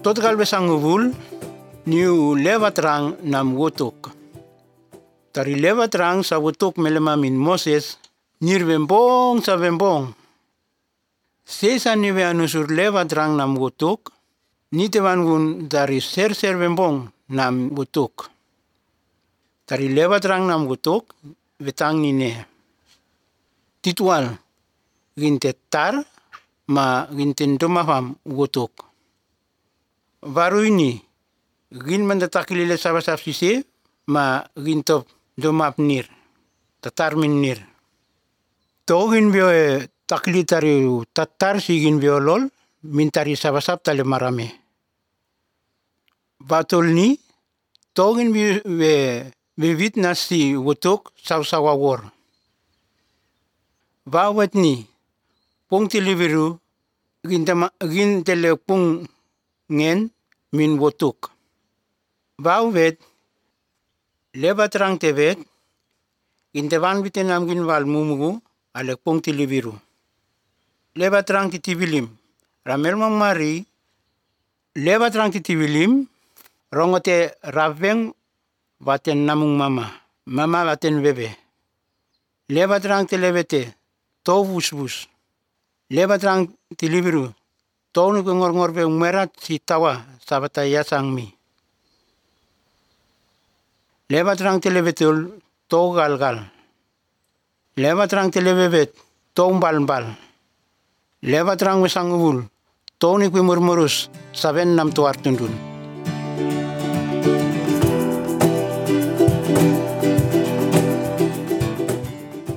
Totkal besang ngubul, niu lewat rang nam wotok. Tari lewat rang sa wotok melema min Moses, nir bembong sa bembong. Sesa niwe anusur lewat rang nam wotok, nitewan gun dari ser bembong nam wotok. Tari lewat rang nam wotok, betang nine. Titual, ginte tar, ma ginte domafam wotok. Baru ini, gin mendatakilile sabasaf sise, ma gintop domap nir, tatar min nir. To gin bio takli tari tatar si gin bio lol, min tari sabasaf tale marame. Batol ni, to gin bevit nasi wotok saw war. Bawat ni, pung tilibiru, gin tele pung ngen, min wotok. Bawet, lebat rang tebet, intevan bitenam gin wal mumugu, alek pung tilibiru. Lebat rang titibilim, ramel mamari, lebat rang titibilim, rongote raveng, baten namung mama baten bebe. Lebat rang telebete, to bus. Lebat rang tilibiru, to nu ngor be merat si tawa sabata yasang mi. Lebat rang telebetul to gal. Lebat rang telebebet to mbal. Lebat rang mesang ubul to ni murmurus saben nam tuar tundun.